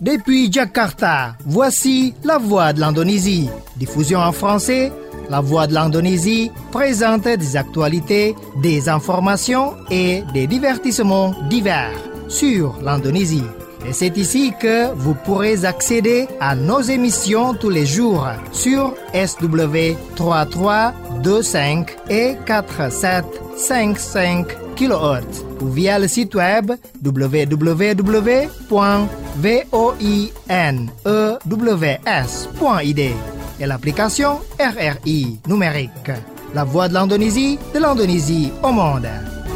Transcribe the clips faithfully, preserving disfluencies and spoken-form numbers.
Depuis Jakarta, voici La Voix de l'Indonésie. Diffusion en français, La Voix de l'Indonésie présente des actualités, des informations et des divertissements divers sur l'Indonésie. Et c'est ici que vous pourrez accéder à nos émissions tous les jours sur S W trois trois deux cinq et quatre sept cinq cinq kilohertz ou via le site web w w w point voinews point i d et l'application R R I numérique. La Voix de l'Indonésie, de l'Indonésie au monde.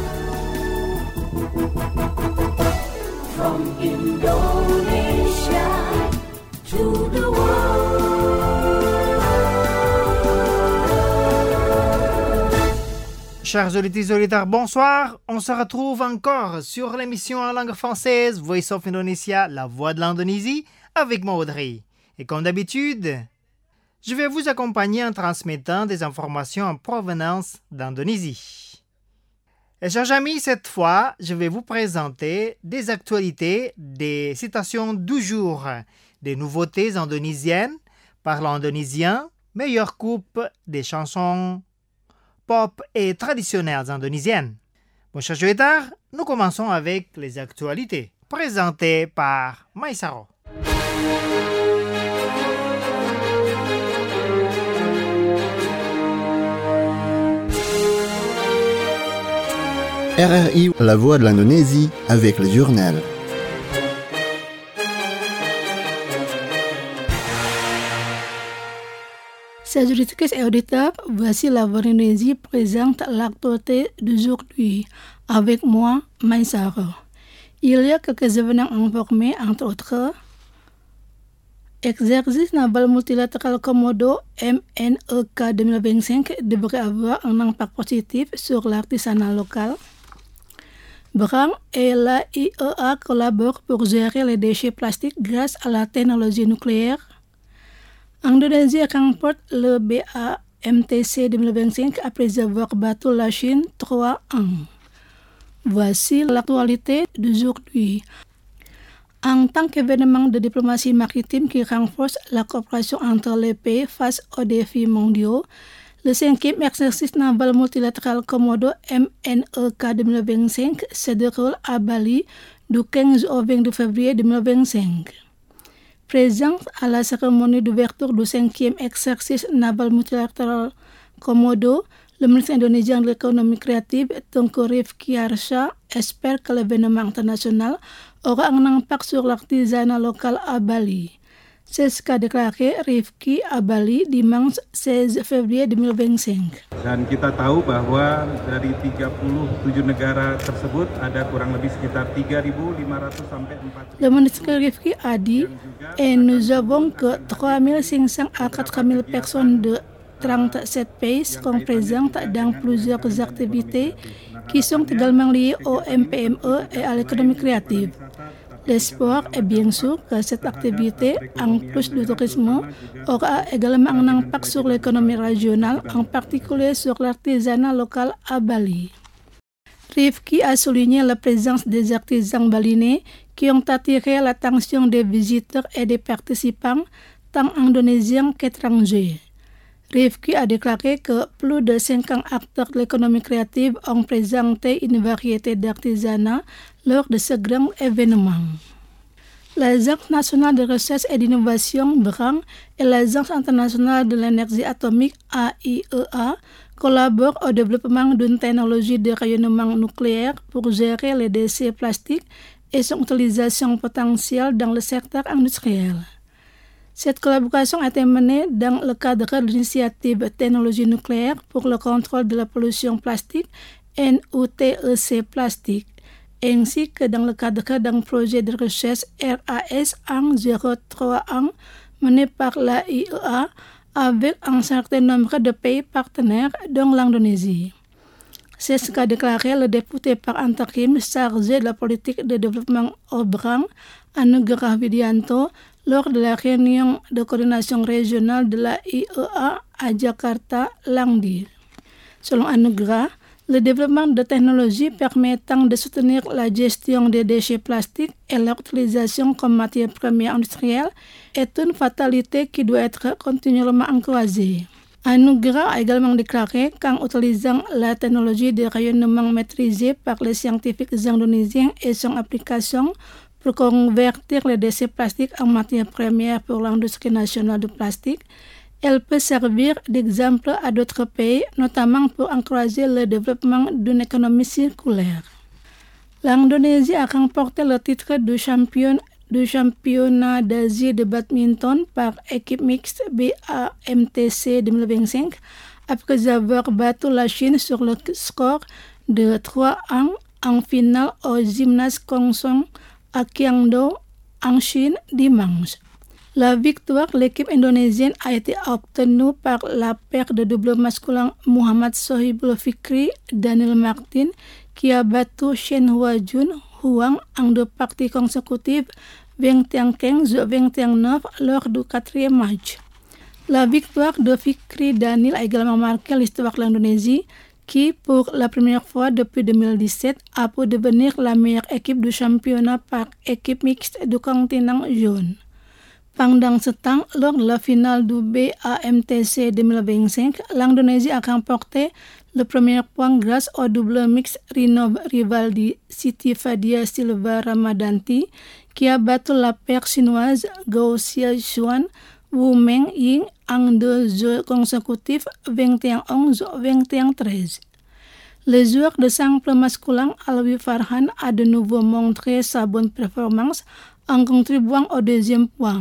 From Indonesia to the world. Chers auditeurs et auditeurs, bonsoir. On se retrouve encore sur l'émission en langue française Voice of Indonesia, La Voix de l'Indonésie, avec moi Audrey. Et comme d'habitude, je vais vous accompagner en transmettant des informations en provenance d'Indonésie. Et chers amis, cette fois, je vais vous présenter des actualités, des citations du jour, des nouveautés indonésiennes, parlant indonésien, meilleure coupe des chansons pop et traditionnelles indonésiennes. Bon, chers auditeurs, nous commençons avec les actualités, présentées par Maïsaro. R R I, La Voix de l'Indonésie, avec le journal. Chers auditeurs et auditeurs, voici La Voix de l'Indonésie présente l'actualité d'aujourd'hui. Avec moi, Maïsaro. Il y a quelques événements informés, entre autres. Exercice naval multilatéral Komodo M N E K deux mille vingt-cinq devrait avoir un impact positif sur l'artisanat local. BRAM et la I E A collaborent pour gérer les déchets plastiques grâce à la technologie nucléaire. Indonésie remporte le B A M T C deux mille vingt-cinq après avoir battu la Chine trois à un. Voici l'actualité d'aujourd'hui. En tant qu'événement de diplomatie maritime qui renforce la coopération entre les pays face aux défis mondiaux, le cinquième exercice naval multilatéral Komodo M N E K deux mille vingt-cinq se déroule à Bali du quinze au vingt-deux février deux mille vingt-cinq. Présent à la cérémonie d'ouverture du cinquième exercice naval multilatéral Komodo, le ministre indonésien de l'économie créative, Tengku Rifki Harsha, espère que l'événement international aura un impact sur l'artisanat local à Bali. C'est ce qu'a déclaré Rifki à Bali dimanche seize février deux mille vingt-cinq. Dan kita tahu bahwa dari tiga puluh tujuh negara tersebut ada kurang lebih sekitar tiga ribu lima ratus sampai empat ribu. Le ministre Rifki a dit, et nous avons que trois mille cinq cents à quatre mille personnes de trente-sept pays seront présentes dans plusieurs activités qui sont également liées au M P M E et à l'économie créative. L'espoir est bien sûr que cette activité, en plus du tourisme, aura également un impact sur l'économie régionale, en particulier sur l'artisanat local à Bali. Rifki a souligné la présence des artisans balinais qui ont attiré l'attention des visiteurs et des participants, tant indonésiens qu'étrangers. Rifki a déclaré que plus de cinquante acteurs de l'économie créative ont présenté une variété d'artisanat lors de ce grand événement. L'Agence nationale de recherche et d'innovation BRAM et l'Agence internationale de l'énergie atomique A I E A collaborent au développement d'une technologie de rayonnement nucléaire pour gérer les déchets plastiques et son utilisation potentielle dans le secteur industriel. Cette collaboration a été menée dans le cadre de l'initiative Technologie nucléaire pour le contrôle de la pollution plastique N U T E C Plastique, ainsi que dans le cadre d'un projet de recherche R A S un zéro trois un mené par la I E A avec un certain nombre de pays partenaires, dont l'Indonésie. C'est ce qu'a déclaré le député par intérim chargé de la politique de développement au BRAM, Anugerah Widianto, lors de la réunion de coordination régionale de la I E A à Jakarta lundi. Selon Anugerah, Le développement de technologies permettant de soutenir la gestion des déchets plastiques et leur utilisation comme matière première industrielle est une fatalité qui doit être continuellement encouragée. Anugrah a également déclaré qu'en utilisant la technologie de rayonnement maîtrisée par les scientifiques indonésiens et son application pour convertir les déchets plastiques en matière première pour l'industrie nationale du plastique, elle peut servir d'exemple à d'autres pays, notamment pour encourager le développement d'une économie circulaire. L'Indonésie a remporté le titre de championne du championnat d'Asie de badminton par équipe mixte B A M T C deux mille vingt-cinq après avoir battu la Chine sur le score de trois un en finale au gymnase Kaohsiung à Gyeongdo en Chine dimanche. La victoire de l'équipe indonésienne a été obtenue par la paire de double masculin Muhammad Sohibul Fikri Daniel Martin qui a battu Shen Hua-jun Huang en deux parties consécutives vingt et un quinze et vingt et un neuf lors du quatrième match. La victoire de Fikri Daniel a également marqué l'histoire de l'Indonésie qui, pour la première fois depuis deux mille dix-sept, a pu devenir la meilleure équipe du championnat par équipe mixte du continent jaune. Pendant ce temps, lors de la finale du B A M T C deux mille vingt-cinq, l'Indonésie a remporté le premier point grâce au double mix Rinov Rivaldi Siti Fadia Silva Ramadanti qui a battu la paire chinoise Gao Xiaoxuan Wu Meng Ying en deux jeux consécutifs vingt et un onze et vingt et un treize. Le joueur de simple masculin Alwi Farhan a de nouveau montré sa bonne performance en contribuant au deuxième point.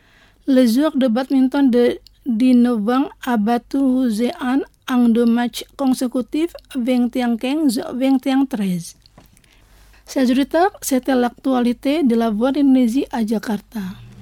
Le joueur de badminton de dix-neuf ans a battu Wu Zean en deux matchs consécutifs vingt et un quinze et vingt et un treize. Chers auditeurs, c'était l'actualité de la Voix d'Indonésie à Jakarta.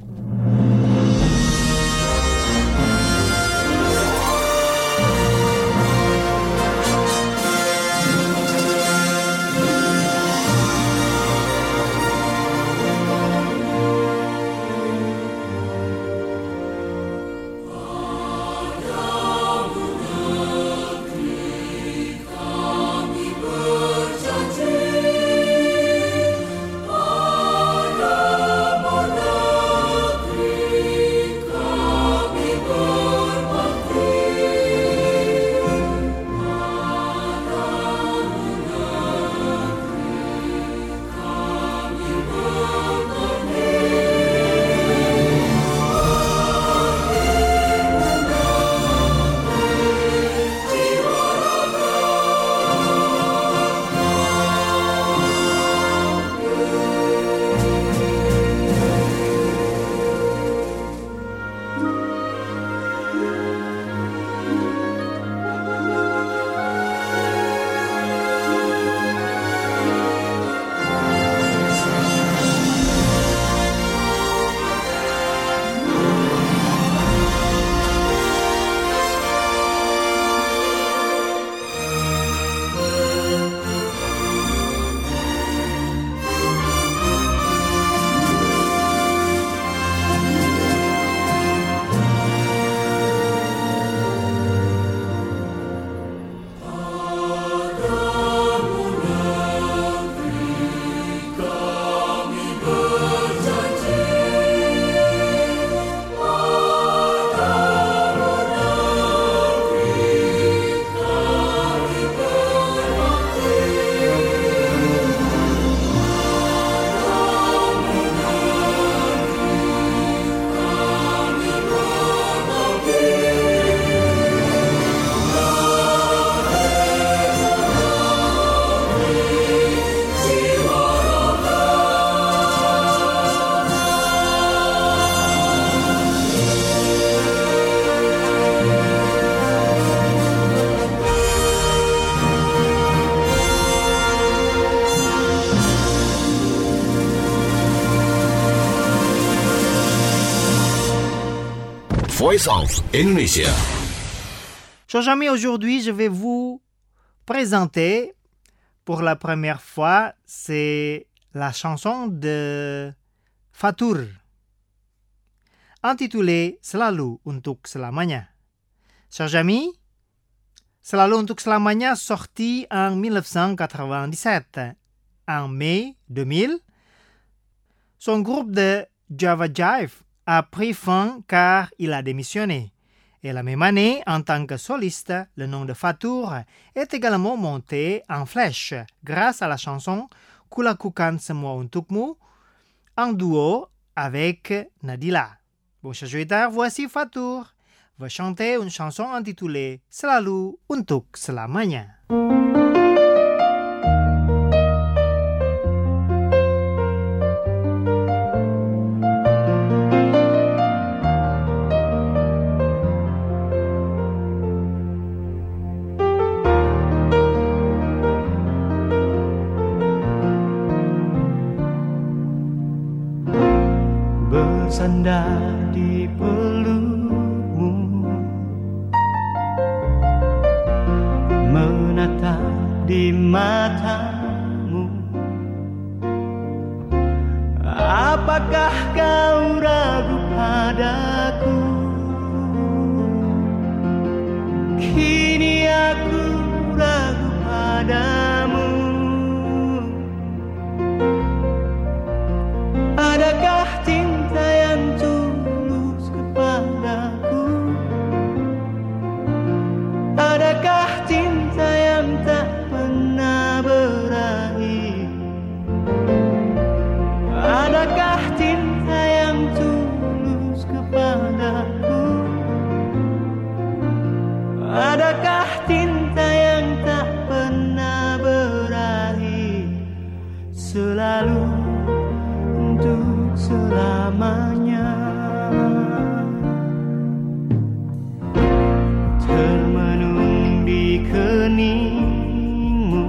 Voice of Indonesia. Chers amis, aujourd'hui, je vais vous présenter pour la première fois, c'est la chanson de Fatur, intitulée Selalu untuk Selamanya. Chers amis, Selalu untuk selamanya sorti en dix-neuf cent quatre-vingt-dix-sept. En mai deux mille, son groupe de Java Jive a pris fin car il a démissionné. Et la même année, en tant que soliste, le nom de Fatur est également monté en flèche grâce à la chanson Kulakukan Semua Untukmu en duo avec Nadila. Bon, chers auditeurs, voici Fatur va chanter une chanson intitulée Selalu Untuk Selamanya. Bersandar di pelukmu, menatap di matamu. Apakah kau ragu padaku? Kini aku ragu padamu. Adakah cinta yang tulus kepadaku? Adakah cinta yang tak pernah berakhir? Adakah cinta yang tulus kepadaku? Adakah cinta yang tak pernah berakhir? Selalu untuk selamanya. Termenung di keningmu,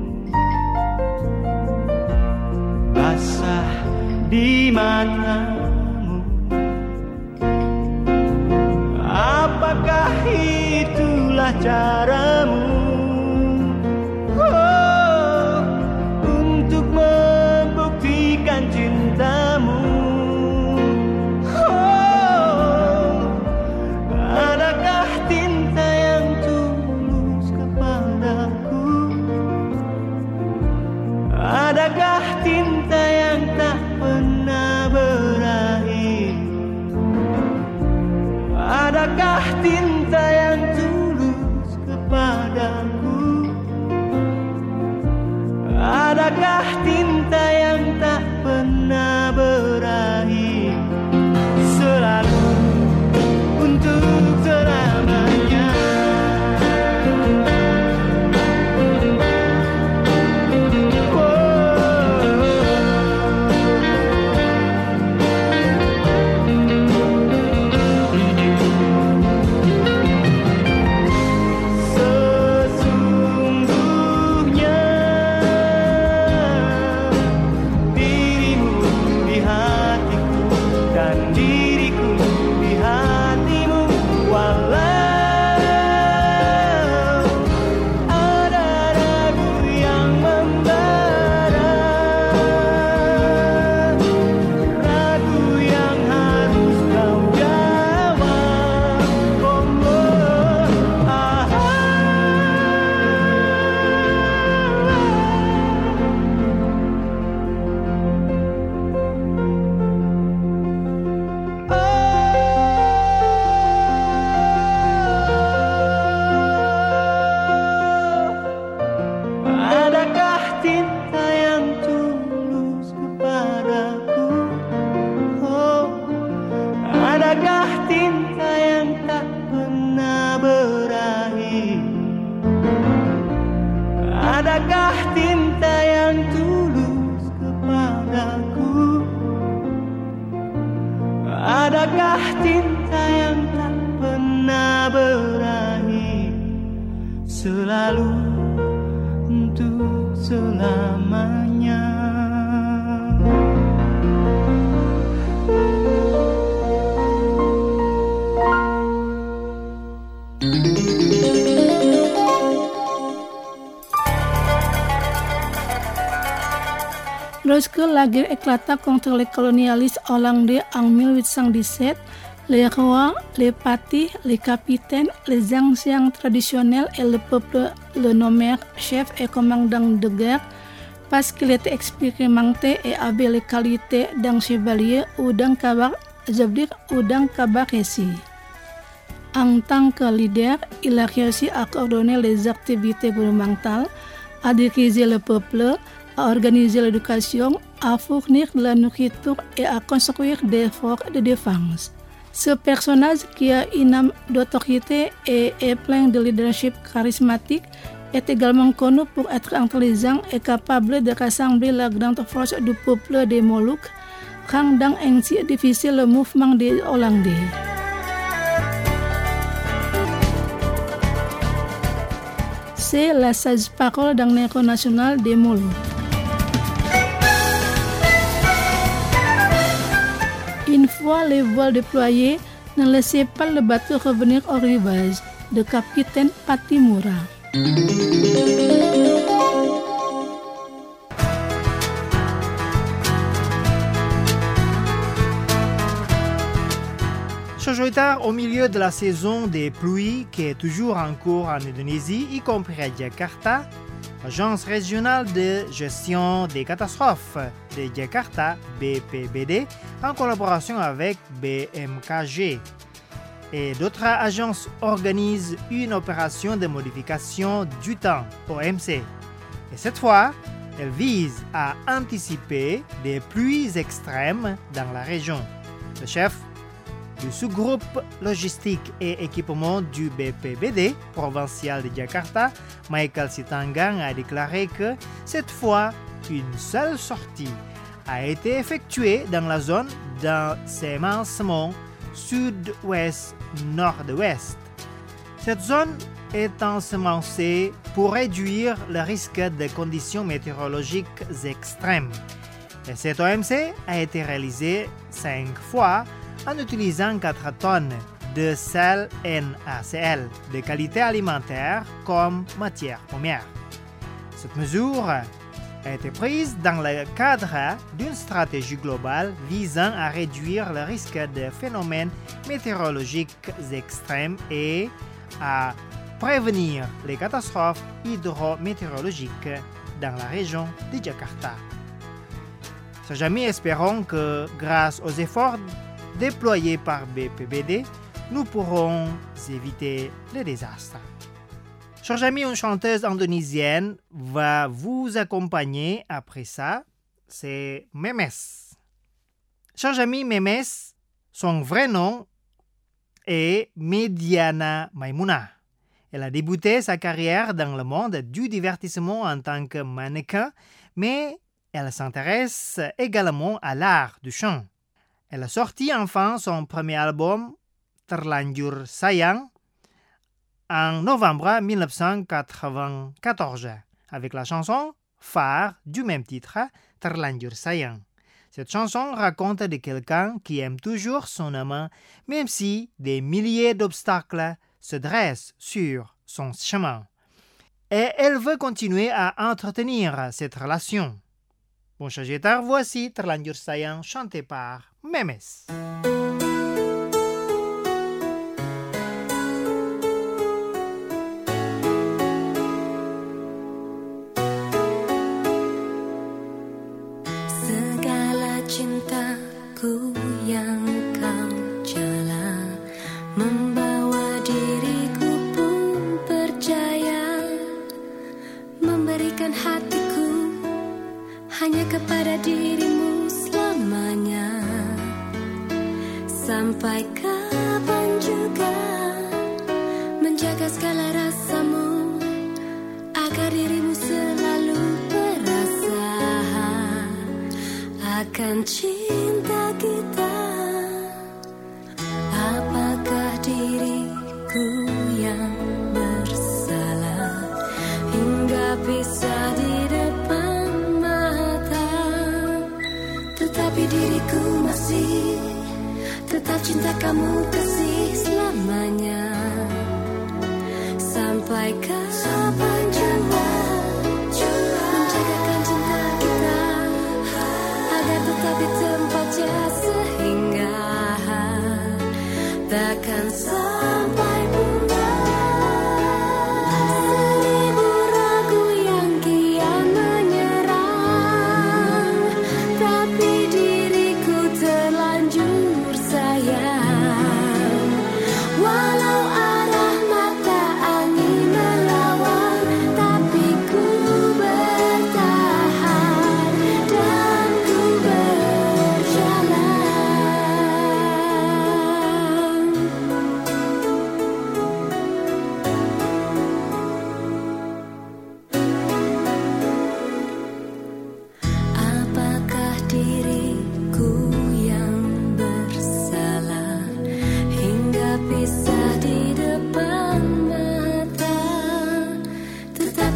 basah di matamu. Apakah itulah caramu? Oh, untuk membuktikan cintamu. Oh, adakah cinta yang tulus kepadaku? Adakah cinta yang tak pernah berakhir? Adakah cinta yang tulus kepadaku? Adakah cinta yang tak pernah berakhir? Selalu untuk selamanya. Adakah cinta yang tulus kepadaku? Adakah cinta yang tak pernah berakhir? Selalu untuk selamanya. Lorsque la guerre éclata contre les colonialistes hollandais en mille huit cent dix-sept, les rois, les patis, les capitaines, les anciens traditionnels et le peuple le nommèrent chef et commandant de guerre parce qu'il était expérimenté et avait les qualités d'un chevalier ou d'un cavalier ou d'un cabaretier. En tant que leader, il a réussi à coordonner les activités gouvernementales, à diriger le peuple, à organiser l'éducation, à fournir de la nourriture et à construire des forts de défense. Ce personnage qui a une âme d'autorité et est plein de leadership charismatique est également connu pour être intelligent et capable de rassembler la grande force du peuple des Moluques, rendant ainsi difficile le mouvement des Hollandais. C'est la sage parole d'un héros national des Moluques. Une fois les voiles déployées, ne laissez pas le bateau revenir au rivage. De capitaine Patimura. Changeons tard au milieu de la saison des pluies qui est toujours en cours en Indonésie, y compris à Jakarta. L'Agence régionale de gestion des catastrophes de Jakarta, B P B D, en collaboration avec B M K G. Et d'autres agences organisent une opération de modification du temps, O M C. Et cette fois, elle vise à anticiper des pluies extrêmes dans la région. Le chef du sous-groupe logistique et équipement du B P B D provincial de Jakarta, Michael Sitangang, a déclaré que cette fois, une seule sortie a été effectuée dans la zone d'ensemencement sud-ouest-nord-ouest. Cette zone est ensemencée pour réduire le risque de conditions météorologiques extrêmes. Et cette O M C a été réalisée cinq fois en utilisant quatre tonnes de sel N A C L de qualité alimentaire comme matière première. Cette mesure a été prise dans le cadre d'une stratégie globale visant à réduire le risque de phénomènes météorologiques extrêmes et à prévenir les catastrophes hydrométéorologiques dans la région de Jakarta. Chers amis, espérons que grâce aux efforts déployés par B P B D, nous pourrons éviter les désastres. Chers amis, une chanteuse indonésienne va vous accompagner après ça, c'est Memes. Chers amis, Memes, son vrai nom est Mediana Maimuna. Elle a débuté sa carrière dans le monde du divertissement en tant que mannequin, mais elle s'intéresse également à l'art du chant. Elle a sorti enfin son premier album, Terlanjur Sayang, en novembre dix-neuf cent quatre-vingt-quatorze, avec la chanson phare du même titre, Terlanjur Sayang. Cette chanson raconte de quelqu'un qui aime toujours son amant, même si des milliers d'obstacles se dressent sur son chemin. Et elle veut continuer à entretenir cette relation. Bon, chers tard, voici Terlanjur Sayang chanté par Memes. Segala cintaku yang kau jala membawa diriku pun percaya memberikan hatiku hanya kepada dirimu selamanya. Sampai kapan juga menjaga segala rasamu agar dirimu selalu berasa akan cinta kita. Apakah diriku yang bersalah hingga bisa di depan mata, tetapi diriku masih tetap cinta kamu kasih selamanya. Sampai kapan juga menjagakan cinta kita agar tetap di tempatnya sehingga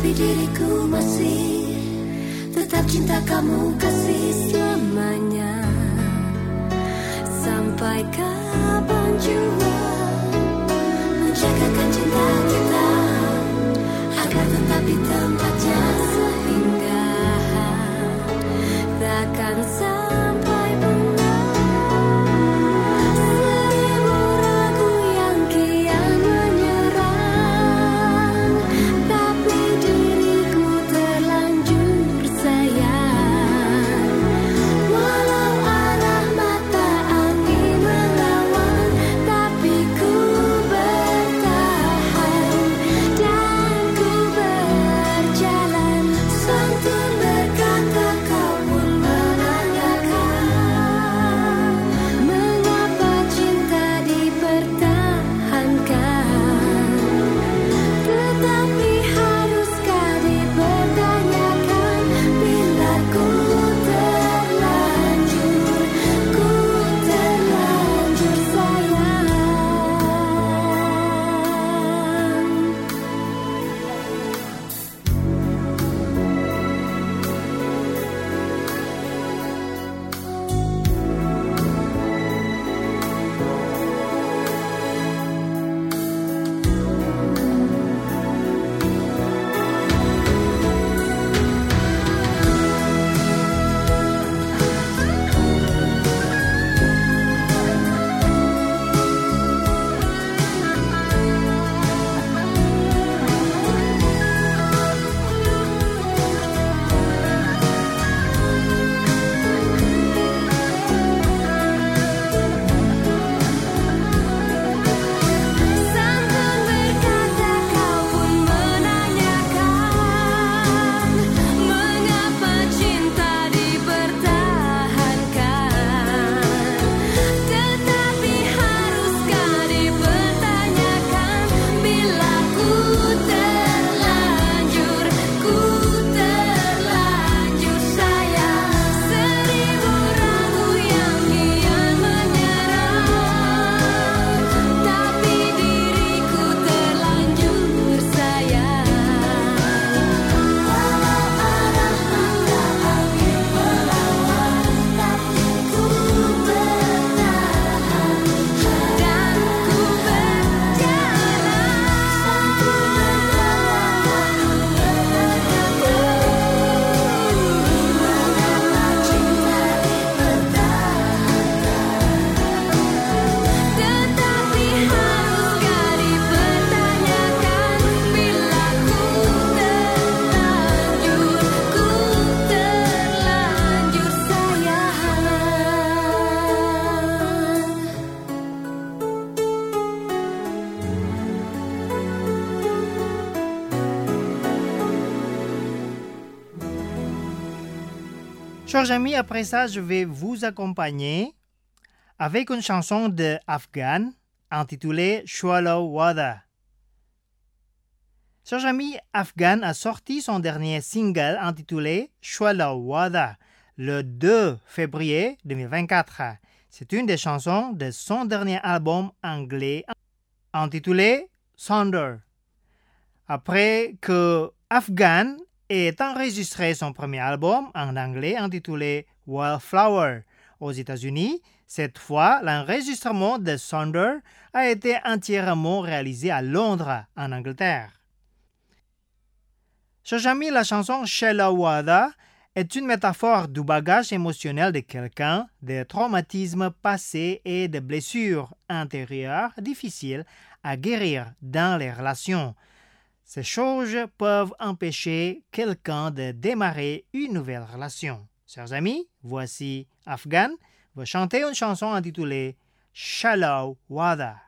Tapi diriku masih tetap cinta kamu kasih selamanya. Sampai kapan jua menjagakan cinta kita agar tetap di tempatnya sehingga takkan sampai benar. Seribu ragu yang kian menyerang, tapi diriku terlanjur sayang. Walau arah mata angin melawan, tapi ku bertahan dan ku berjalan. Santun berkata kau pun menanyakan, mengapa cinta dipertahankan? Tetapi haruskah dipertanyakan bila ku terlanjur, ku terlanjur sayang. Santun berkata kau pun menanyakan, mengapa cinta dipertahankan? Tetapi haruskah dipertanyakan bila ku terlanjur, ku terlanjur sayang. Seribu ragu yang kian menyerang, tapi diriku terlanjur sayang. Walau arah mata angin melawan, tapi ku bertahan dan ku berjalan. Santun berkata mengapa cinta dipertahankan? Tetapi haruskah dipertanyakan bila ku terlanjur, ku terlanjur sayang. Chers amis, après ça, je vais vous accompagner avec une chanson de Afghan intitulée Shallow Water. Chers amis, Afghan a sorti son dernier single intitulé Shallow Water le deux février deux mille vingt-quatre. C'est une des chansons de son dernier album anglais intitulé Thunder. Après que Afghan ait enregistré son premier album en anglais intitulé Wildflower aux États-Unis, cette fois, l'enregistrement de Thunder a été entièrement réalisé à Londres, en Angleterre. Chers amis, la chanson Shallow Water est une métaphore du bagage émotionnel de quelqu'un, des traumatismes passés et des blessures intérieures difficiles à guérir dans les relations. Ces choses peuvent empêcher quelqu'un de démarrer une nouvelle relation. Chers amis, voici Afghan va chanter une chanson intitulée Shallow Water.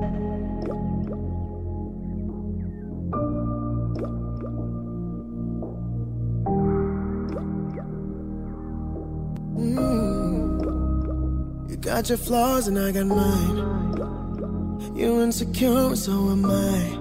You got your flaws and I got mine. You're insecure, so am I.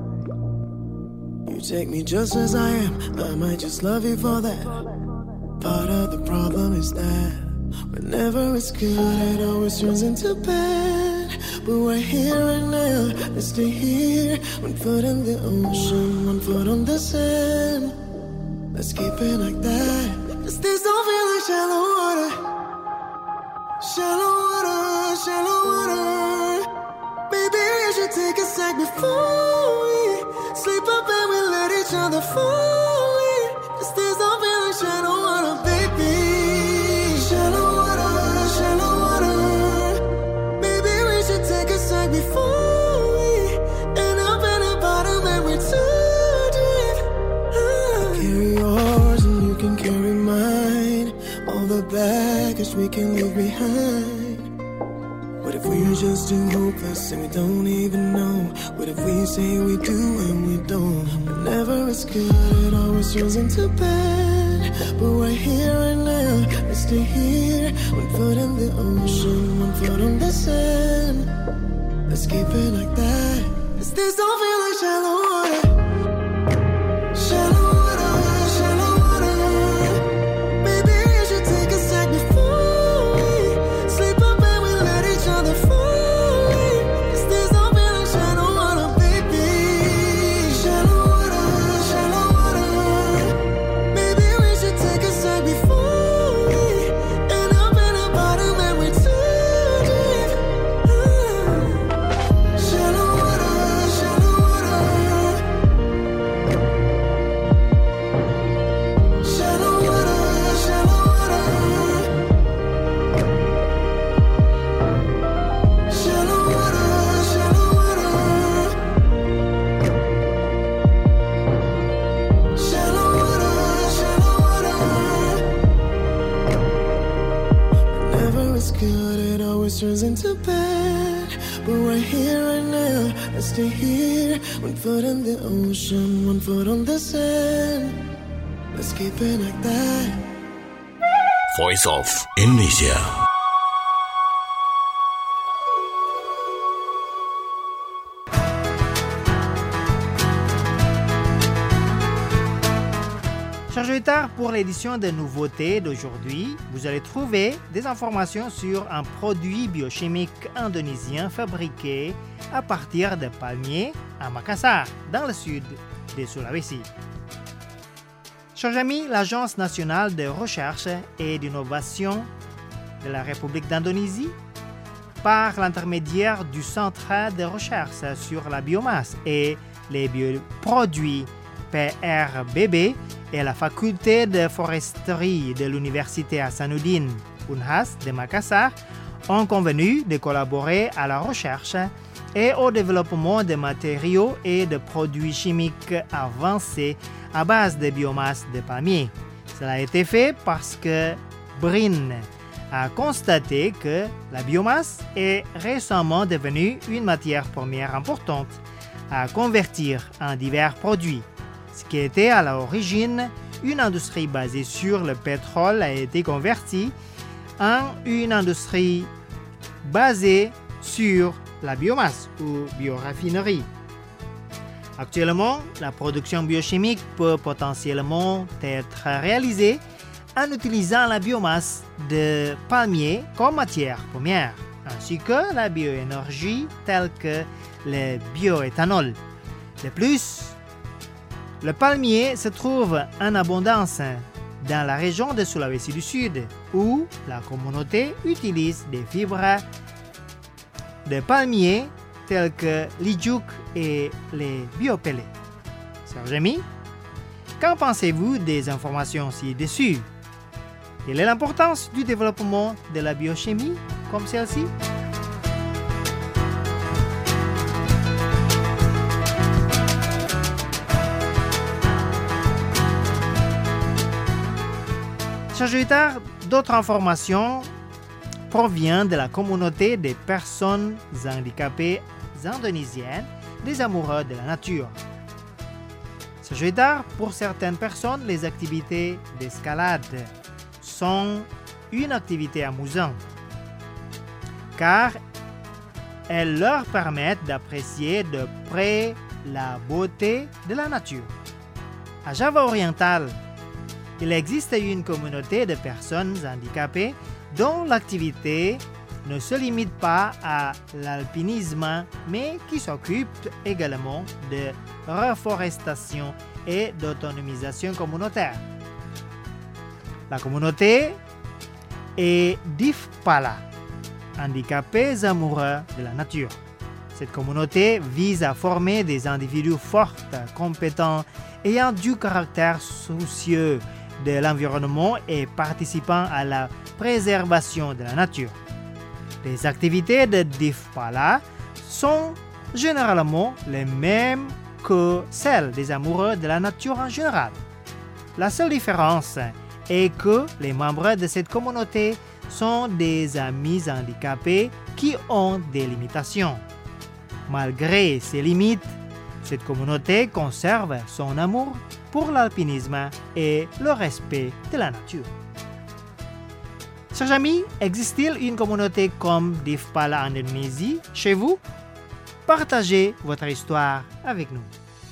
You take me just as I am, I might just love you for that. Part of the problem is that whenever it's good, it always turns into bad. but we're here right now. Let's stay here. One foot in the ocean, one foot on the sand. Let's keep it like that. Cause this don't feel like shallow water. Shallow water, shallow water. Maybe we should take a sec before we sleep up and we let each other fall in. Cause this don't feel like shallow water, baby. Shallow water, shallow water. Maybe we should take a sec before we end up in the bottom and we're too deep. Ah. Carry yours and you can carry mine. All the baggage we can leave behind. What if we're just too hopeless and we don't even know? What if we say we do and we don't? Whenever it's good, it always turns into bad. But we're here right now, let's stay here. One foot in the ocean, one foot on the sand. Let's keep it like that. Cause this don't feel like shallow water. Shallow water, shallow water. Maybe you should take a sec before we sleep up and we let each other fall in. Cause this don't feel like shallow water, baby. Shallow water, shallow water. Maybe we should take a sec before we end up in the bottom and we're too deep. Ah. Shallow water, shallow water. Shallow water, shallow water. Shallow water, shallow water. Shallow water, shallow water. Whenever it's good, it always turns into bad. But we're here right now, let's stay here. One foot in the ocean, one foot on the sand. Let's keep it like that. Voice of Indonesia. Chers auditeurs, pour l'édition des nouveautés d'aujourd'hui, vous allez trouver des informations sur un produit biochimique indonésien fabriqué à partir de palmiers à Makassar, dans le sud de Sulawesi. Chers amis, l'Agence nationale de recherche et d'innovation de la République d'Indonésie, par l'intermédiaire du Centre de recherche sur la biomasse et les bioproduits P R B B et la faculté de foresterie de l'Université Hasanuddin Unhas de Makassar ont convenu de collaborer à la recherche et au développement de matériaux et de produits chimiques avancés à base de biomasse de palmier. Cela a été fait parce que B R I N a constaté que la biomasse est récemment devenue une matière première importante à convertir en divers produits. Ce qui était à l'origine une industrie basée sur le pétrole a été converti en une industrie basée sur la biomasse ou bioraffinerie. Actuellement, la production biochimique peut potentiellement être réalisée en utilisant la biomasse de palmier comme matière première, ainsi que la bioénergie telle que le bioéthanol. De plus, le palmier se trouve en abondance dans la région de Sulawesi du Sud, où la communauté utilise des fibres de palmier telles que l'ijuk et les biopellets. Chers amis, qu'en pensez-vous des informations ci-dessus? Quelle est l'importance du développement de la biochimie comme celle-ci? Chers auditeurs, d'autres informations proviennent de la communauté des personnes handicapées indonésiennes, des amoureux de la nature. Chers auditeurs, pour certaines personnes, les activités d'escalade sont une activité amusante, car elles leur permettent d'apprécier de près la beauté de la nature. À Java oriental, il existe une communauté de personnes handicapées dont l'activité ne se limite pas à l'alpinisme, mais qui s'occupe également de reforestation et d'autonomisation communautaire. La communauté est Difpala, handicapés amoureux de la nature. Cette communauté vise à former des individus forts, compétents, ayant du caractère soucieux de l'environnement et participant à la préservation de la nature. Les activités de Difpala sont généralement les mêmes que celles des amoureux de la nature en général. La seule différence est que les membres de cette communauté sont des amis handicapés qui ont des limitations. Malgré ces limites, cette communauté conserve son amour pour l'alpinisme et le respect de la nature. Chers amis, existe-t-il une communauté comme Difpala en Indonésie chez vous? Partagez votre histoire avec nous.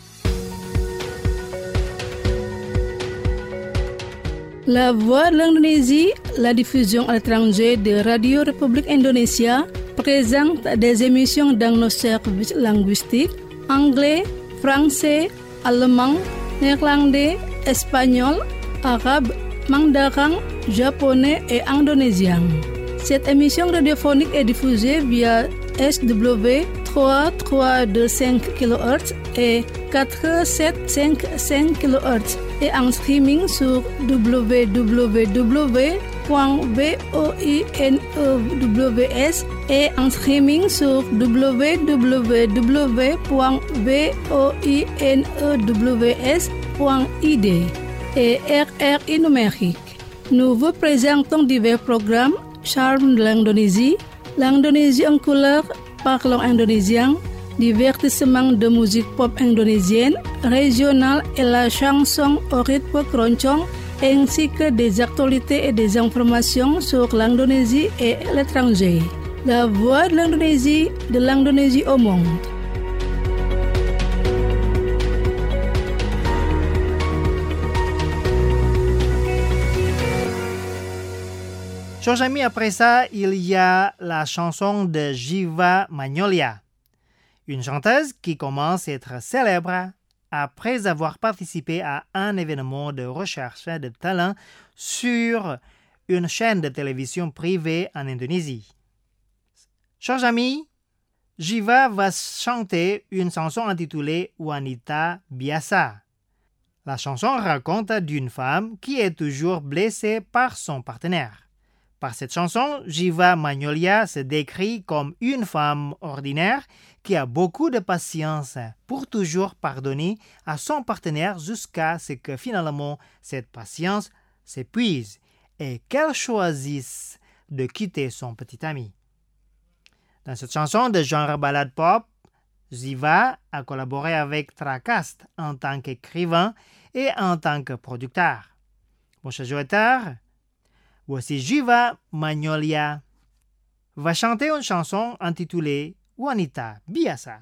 La Voix de l'Indonésie, la diffusion à l'étranger de Radio République Indonésia, présente des émissions dans nos services linguistiques anglais, français, allemand, néerlandais, espagnol, arabe, mandarin, japonais et indonésien. Cette émission radiophonique est diffusée via S W trois trois deux cinq kilohertz et quatre sept cinq cinq kilohertz et en streaming sur w w w point voinews et en streaming sur w w w point voinews point I D et R R I numérique. Nous vous présentons divers programmes, Charme de l'Indonésie, l'Indonésie en couleur, parlons indonésien, divertissement de musique pop indonésienne, régionale et la chanson au rythme keroncong, ainsi que des actualités et des informations sur l'Indonésie et l'étranger. La voix de l'Indonésie, de l'Indonésie au monde. Chers amis, après ça, il y a la chanson de Jiva Magnolia, une chanteuse qui commence à être célèbre après avoir participé à un événement de recherche de talent sur une chaîne de télévision privée en Indonésie. Chers amis, Jiva va chanter une chanson intitulée Wanita Biasa. La chanson raconte d'une femme qui est toujours blessée par son partenaire. Par cette chanson, Jiva Magnolia se décrit comme une femme ordinaire qui a beaucoup de patience pour toujours pardonner à son partenaire jusqu'à ce que finalement cette patience s'épuise et qu'elle choisisse de quitter son petit ami. Dans cette chanson de genre ballade pop, Jiva a collaboré avec Tracast en tant qu'écrivain et en tant que producteur. Mon cher joueur, voici Jiva Magnolia va chanter une chanson intitulée Wanita Biasa.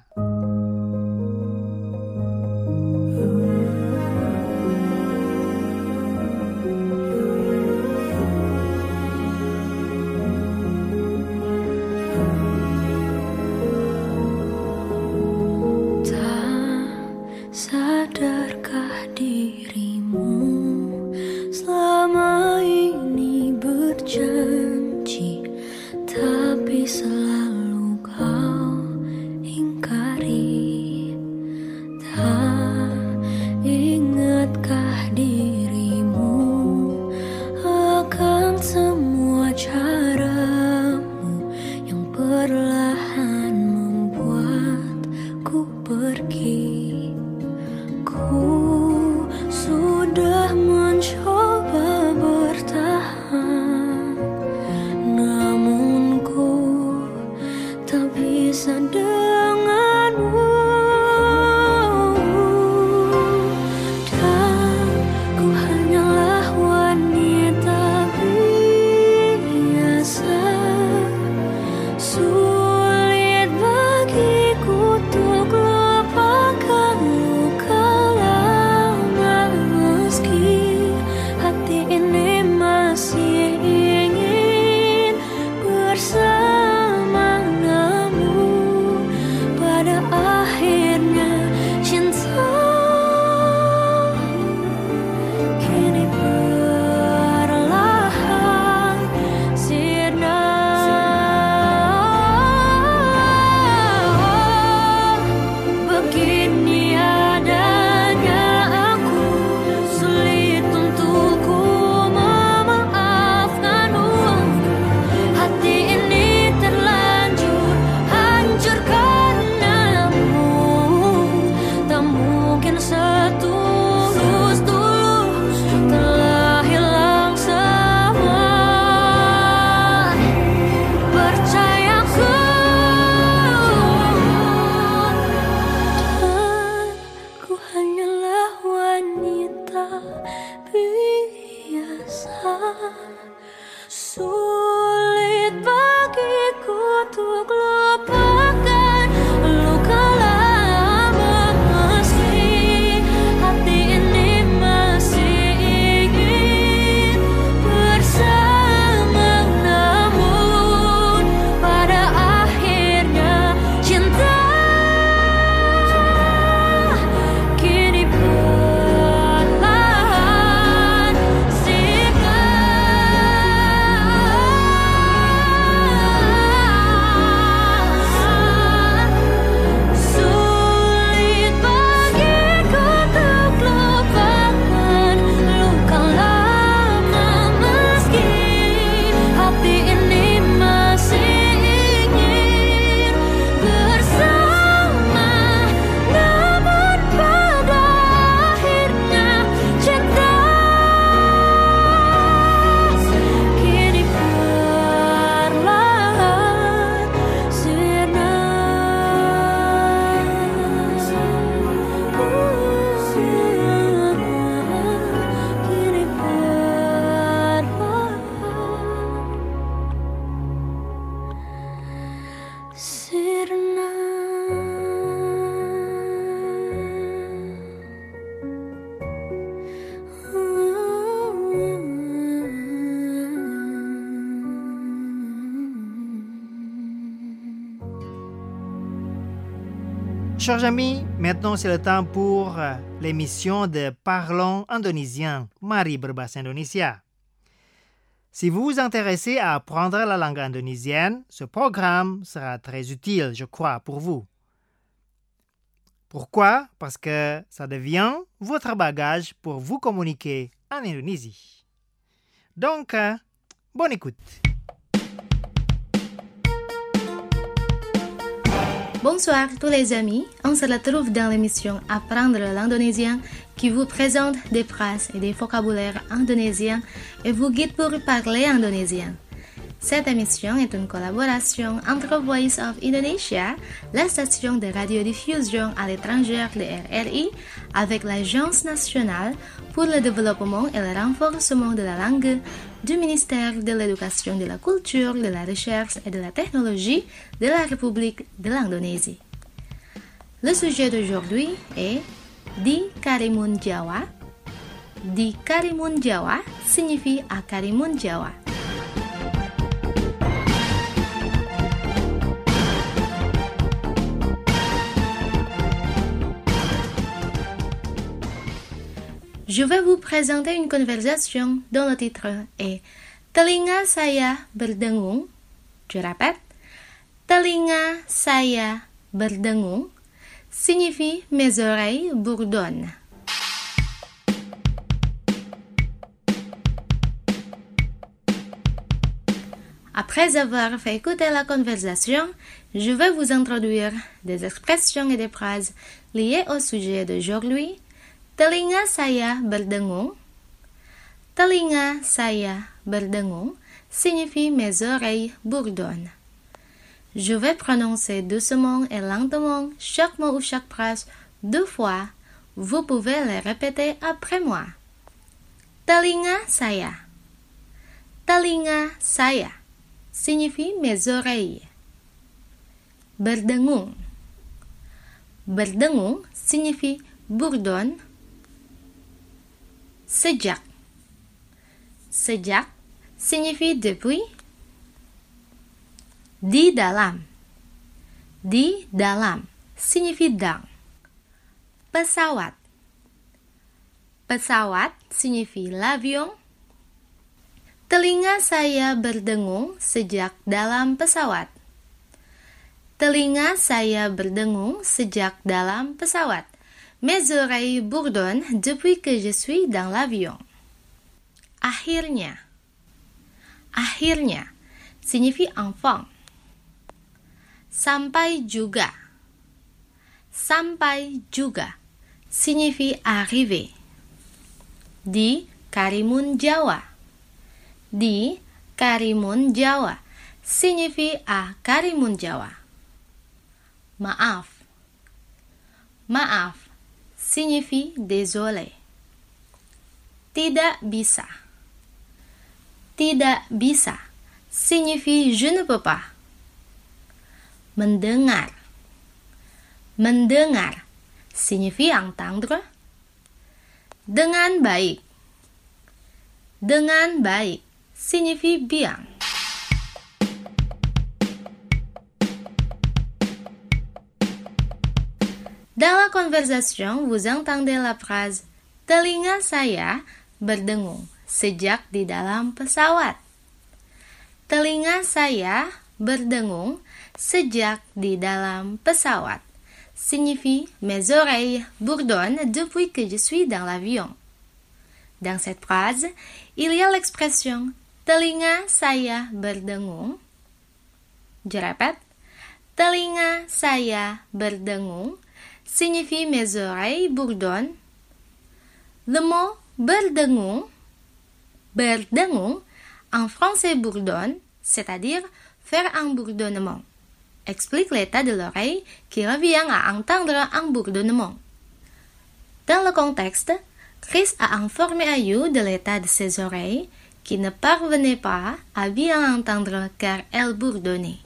Sadarkah dirimu selama ini berjanji, tapi selalu kau ingkari. Tak ingatkah dirimu akan semua caramu yang perlahan membuatku pergi. Ku chers amis, maintenant c'est le temps pour euh, l'émission de Parlons indonésien, Mari Berbahasa Indonesia. Si vous vous intéressez à apprendre la langue indonésienne, ce programme sera très utile, je crois, pour vous. Pourquoi? Parce que ça devient votre bagage pour vous communiquer en Indonésie. Donc, euh, bonne écoute. Bonsoir tous les amis, on se retrouve dans l'émission Apprendre l'indonésien qui vous présente des phrases et des vocabulaires indonésiens et vous guide pour parler indonésien. Cette émission est une collaboration entre Voice of Indonesia, la station de radiodiffusion à l'étranger de R R I, avec l'Agence nationale pour le développement et le renforcement de la langue du ministère de l'Éducation, de la Culture, de la Recherche et de la Technologie de la République de l'Indonésie. Le sujet d'aujourd'hui est Di Karimun Jawa. Di Karimun Jawa signifie à Karimun Jawa. Je vais vous présenter une conversation dont le titre est Telinga saya berdengung. Je répète, Telinga saya berdengung signifie mes oreilles bourdonnent. Après avoir fait écouter la conversation, je vais vous introduire des expressions et des phrases liées au sujet d'aujourd'hui. Telinga saya berdengung. Telinga saya berdengung signifie mes oreilles bourdonnent. Je vais prononcer doucement et lentement chaque mot ou chaque phrase deux fois. Vous pouvez les répéter après moi. Telinga saya. Telinga saya signifie mes oreilles. Berdengung. Berdengung signifie bourdonne. Sejak. Sejak signifie depuis. Di dalam. Di dalam signifie dans. Pesawat. Pesawat signifie l'avion. Telinga saya berdengung sejak dalam pesawat. Telinga saya berdengung sejak dalam pesawat. Mes oreilles bourdonnent depuis que je suis dans l'avion. Akhirnya. Akhirnya signifie enfin. Sampai juga. Sampai juga signifie arriver. Di Karimun Jawa. Di Karimun Jawa signifie à Karimun Jawa. Maaf. Maaf signifie désolé. Tidak bisa. Tidak bisa signifie je ne peux pas. Mendengar. Mendengar signifie entendre. Dengan baik. Dengan baik signifie bien. Dans la conversation, vous entendez la phrase Telinga saya berdengung sejak di dalam pesawat. Telinga saya berdengung sejak di dalam pesawat signifie mes oreilles bourdonnent depuis que je suis dans l'avion. Dans cette phrase, il y a l'expression Telinga saya berdengung. Je répète, Telinga saya berdengung signifie mes oreilles bourdonnent. Le mot berdengung, berdengung, en français bourdonne, c'est-à-dire faire un bourdonnement, explique l'état de l'oreille qui revient à entendre un bourdonnement. Dans le contexte, Chris a informé Ayu de l'état de ses oreilles qui ne parvenaient pas à bien entendre car elles bourdonnaient.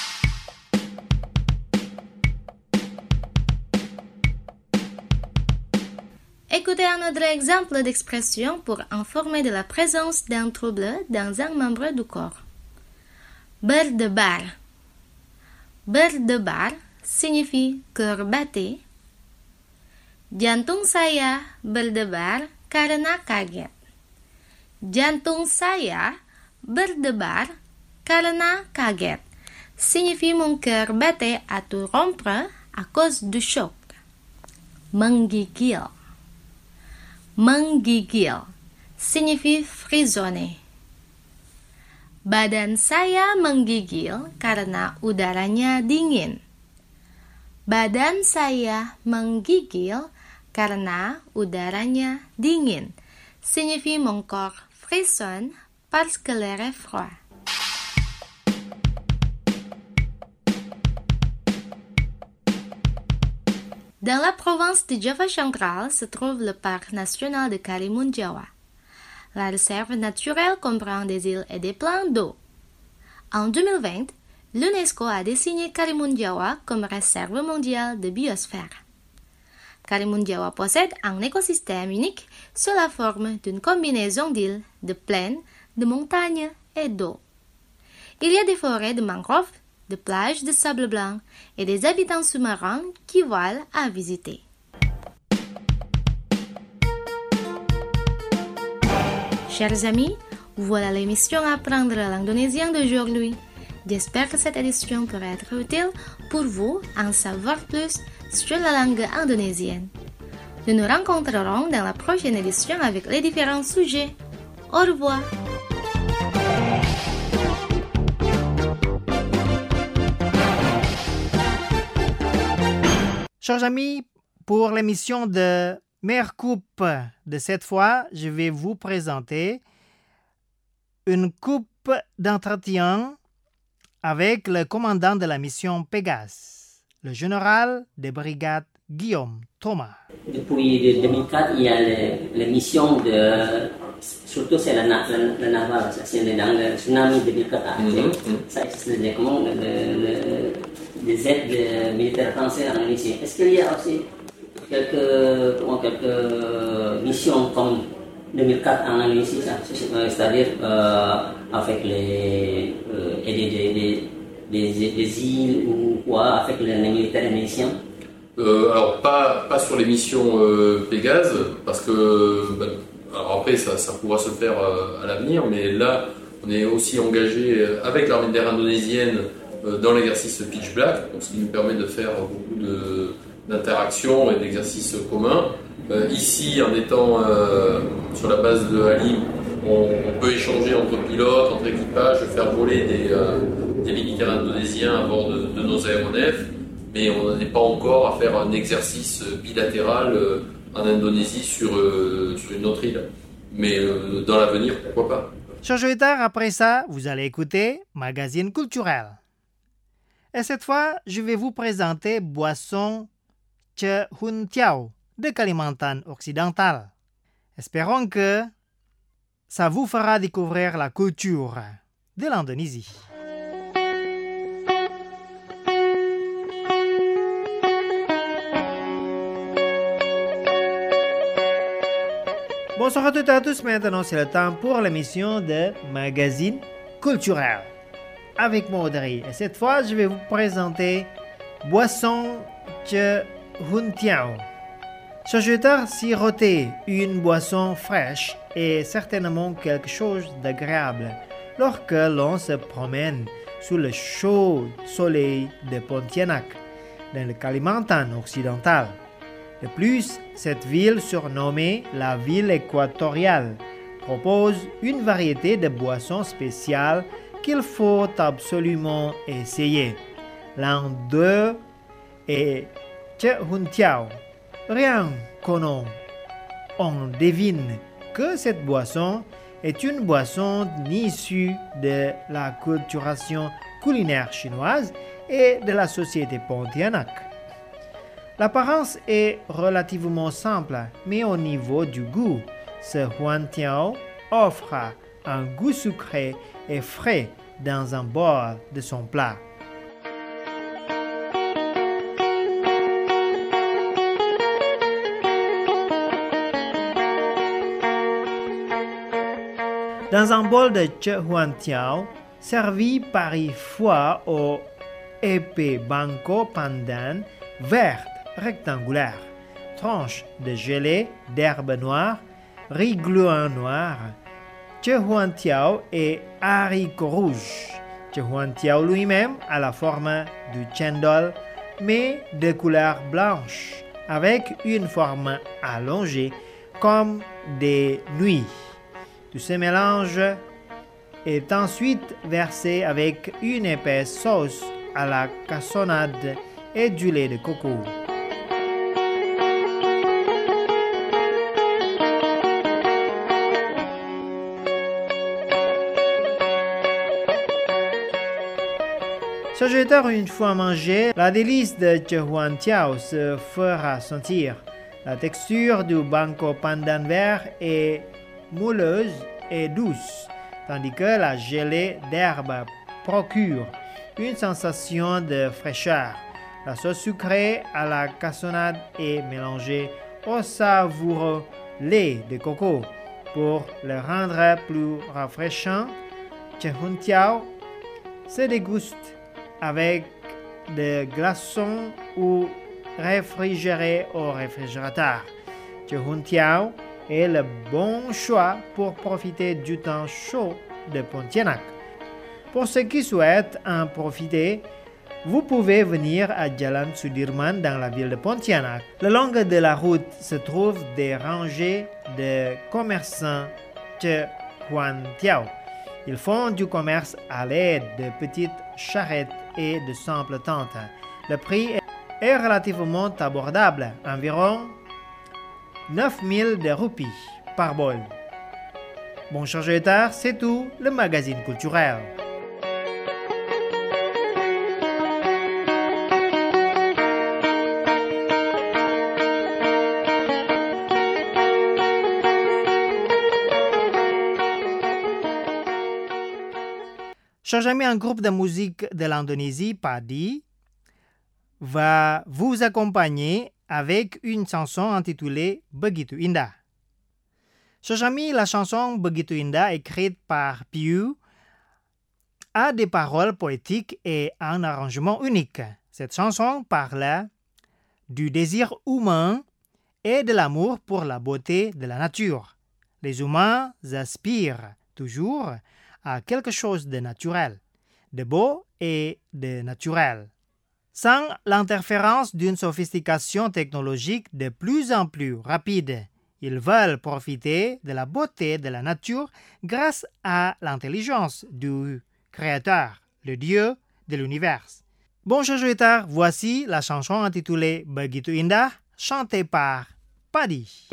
Écoutez un autre exemple d'expression pour informer de la présence d'un trouble dans un membre du corps. Berdebar. Berdebar signifie cœur batté. Jantung saya berdebar karena kaget. Jantung saya berdebar karena kaget signifie mon cœur battait à tout rompre à cause du choc. Menggigil. Menggigil signifie frissonner. Badan saya menggigil karena udaranya dingin. Badan saya menggigil karena udaranya dingin signifie mon corps frissonne parce que l'air est froid. Dans la province de Java central se trouve le parc national de Karimun Jawa. La réserve naturelle comprend des îles et des plans d'eau. En deux mille vingt, l'UNESCO a désigné Karimun Jawa comme réserve mondiale de biosphère. Karimun Jawa possède un écosystème unique sous la forme d'une combinaison d'îles, de plaines, de montagnes et d'eau. Il y a des forêts de mangroves, de plages de sable blanc et des habitants sous-marins qui valent à visiter. Chers amis, voilà l'émission Apprendre l'indonésien d'aujourd'hui. J'espère que cette édition pourra être utile pour vous en savoir plus sur la langue indonésienne. Nous nous rencontrerons dans la prochaine édition avec les différents sujets. Au revoir. Chers amis, pour l'émission de Meilleure Coupe de cette fois, je vais vous présenter une coupe d'entretien avec le commandant de la mission Pégase, le général des brigades Guillaume Thomas. Depuis deux mille quatre, il y a les, les missions de, surtout c'est la, la, la naval, c'est dans le tsunami de deux mille quatre à Aceh. Mm-hmm. Ça existe comment le, le, les aides militaires français en Indonésie. Est-ce qu'il y a aussi quelques, quelques missions comme deux mille quatre en Indonésie, c'est-à-dire euh, avec les euh, des, des, des, des, des îles ou quoi, avec les militaires indonésiens? Euh, alors pas, pas sur les missions euh, Pégase, parce que ben, alors après ça, ça pourra se faire euh, à l'avenir, mais là on est aussi engagé avec l'armée de l'air indonésienne euh, dans l'exercice Pitch Black, donc, ce qui nous permet de faire beaucoup de, d'interactions et d'exercices communs. Euh, ici, en étant euh, sur la base de Halim, on, on peut échanger entre pilotes, entre équipages, faire voler des, euh, des militaires indonésiens à bord de, de nos aéronefs. Mais on n'est pas encore à faire un exercice bilatéral euh, en Indonésie sur, euh, sur une autre île. Mais euh, dans l'avenir, pourquoi pas. Chers auditeurs, après ça, vous allez écouter Magazine culturel. Et cette fois, je vais vous présenter Boisson Che Hun Tiao de Kalimantan occidental. Espérons que ça vous fera découvrir la culture de l'Indonésie. Bonsoir à toutes et à tous, maintenant c'est le temps pour l'émission de Magazine culturel avec moi Audrey. Et cette fois, je vais vous présenter Boisson Che Hun Tiao. Chers siroter une boisson fraîche est certainement quelque chose d'agréable lorsque l'on se promène sous le chaud soleil de Pontianak, dans le Kalimantan occidental. De plus, cette ville surnommée la ville équatoriale propose une variété de boissons spéciales qu'il faut absolument essayer. L'un d'eux est Che Hun Tiao. Rien qu'au nom, on devine que cette boisson est une boisson issue de la culturation culinaire chinoise et de la société Pontianak. L'apparence est relativement simple, mais au niveau du goût, ce Hun Tiao offre un goût sucré et frais dans un bol de son plat. Dans un bol de Che Hun Tiao, servi parfois au épée Banco Pandan verte rectangulaire, tranche de gelée d'herbe noire, riz gluant noir, Chehuantiao et haricots rouges. Chehuantiao lui-même a la forme du chendol, mais de couleur blanche, avec une forme allongée comme des nuits. Tout ce mélange est ensuite versé avec une épaisse sauce à la cassonade et du lait de coco. Chers auditeurs, une fois mangé, la délice de Chehuantiao se fera sentir. La texture du Banco Pandan vert est mouleuse et douce, tandis que la gelée d'herbe procure une sensation de fraîcheur. La sauce sucrée à la cassonade est mélangée au savoureux lait de coco pour le rendre plus rafraîchant. Chehuantiao se déguste avec des glaçons ou réfrigérés au réfrigérateur. Chehuantiao est le bon choix pour profiter du temps chaud de Pontianak. Pour ceux qui souhaitent en profiter, vous pouvez venir à Jalan Sudirman dans la ville de Pontianak. Le long de la route se trouvent des rangées de commerçants Chehuantiao. Ils font du commerce à l'aide de petites charrettes et de simples tentes. Le prix est relativement abordable, environ neuf mille de roupies par bol. Bon, chers auditeurs, c'est tout le magazine culturel. Chers amis, un groupe de musique de l'Indonésie, Padi, va vous accompagner avec une chanson intitulée Begitu Indah. Chers amis, la chanson Begitu Indah, écrite par Piu, a des paroles poétiques et un arrangement unique. Cette chanson parle du désir humain et de l'amour pour la beauté de la nature. Les humains aspirent toujours à quelque chose de naturel, de beau et de naturel, sans l'interférence d'une sophistication technologique de plus en plus rapide. Ils veulent profiter de la beauté de la nature grâce à l'intelligence du Créateur, le Dieu de l'univers. Bon, chers auditeurs, voici la chanson intitulée Begitu Indah, chantée par Padi.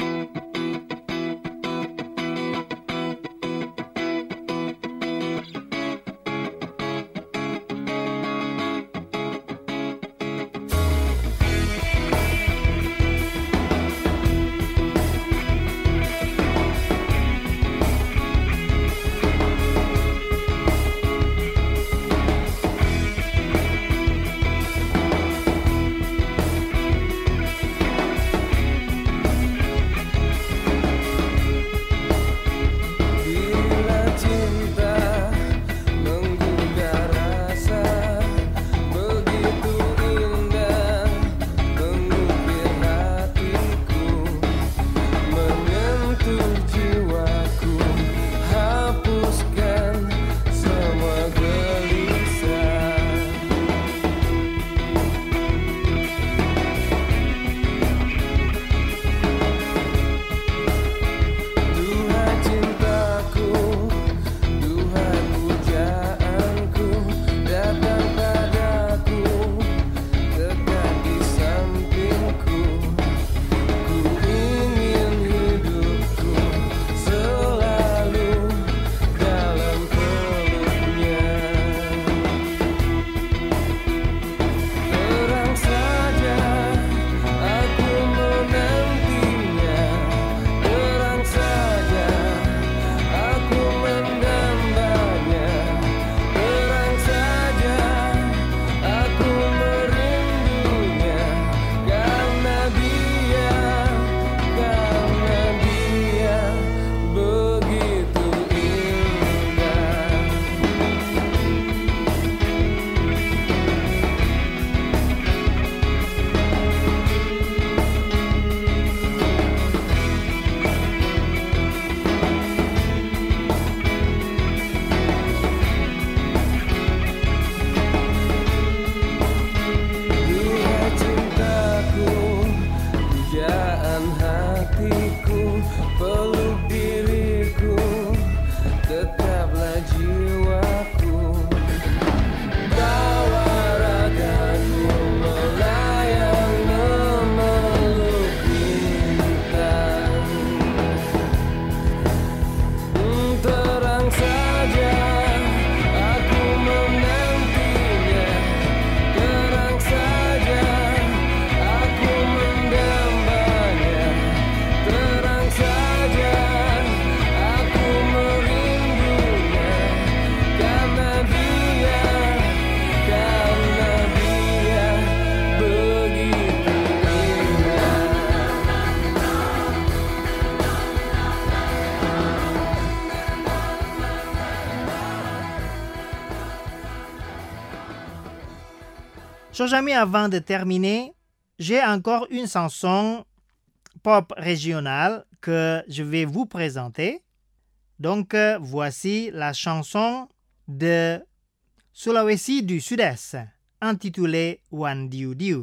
Chers amis, avant de terminer, j'ai encore une chanson pop régionale que je vais vous présenter. Donc, euh, voici la chanson de Sulawesi du Sud-Est, intitulée Wan Diu Diu.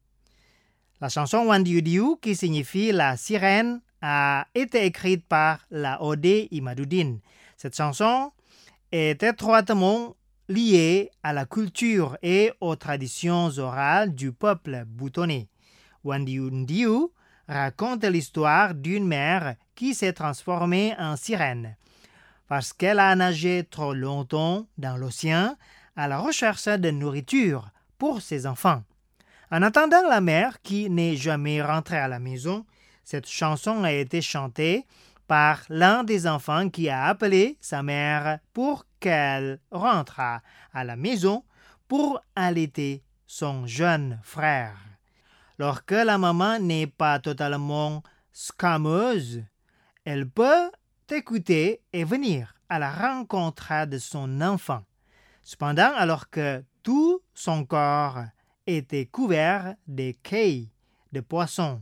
La chanson Wan Diu Diu, qui signifie la sirène, a été écrite par la Ode Imaduddin. Cette chanson est étroitement liée à la culture et aux traditions orales du peuple boutonné. Wan Diu Diu raconte l'histoire d'une mère qui s'est transformée en sirène parce qu'elle a nagé trop longtemps dans l'océan à la recherche de nourriture pour ses enfants. En attendant la mère qui n'est jamais rentrée à la maison, cette chanson a été chantée par l'un des enfants qui a appelé sa mère pour qu'elle rentre à la maison pour allaiter son jeune frère. Lorsque la maman n'est pas totalement scameuse, elle peut écouter et venir à la rencontre de son enfant. Cependant, alors que tout son corps était couvert d'écailles de poissons,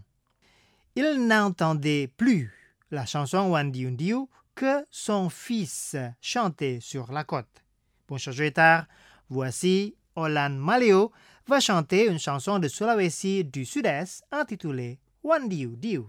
il n'entendait plus la chanson Wan Diu Diu que son fils chantait sur la côte. Pour changer tard, voici Olan Maleo va chanter une chanson de Sulawesi du Sud-Est intitulée Wan Diu Diu.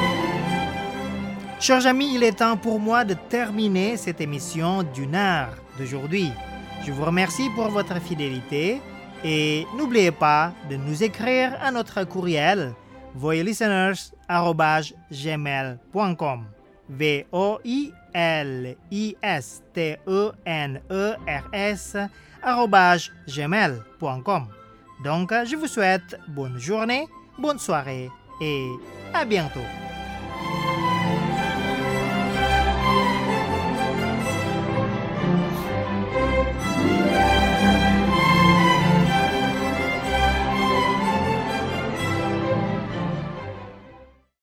Chers amis, il est temps pour moi de terminer cette émission d'une heure. d'aujourd'hui. Je vous remercie pour votre fidélité et n'oubliez pas de nous écrire à notre courriel voilisteners arobase gmail point com. V O I L I S T E N E R S arobase gmail point com. Donc, je vous souhaite bonne journée, bonne soirée et à bientôt.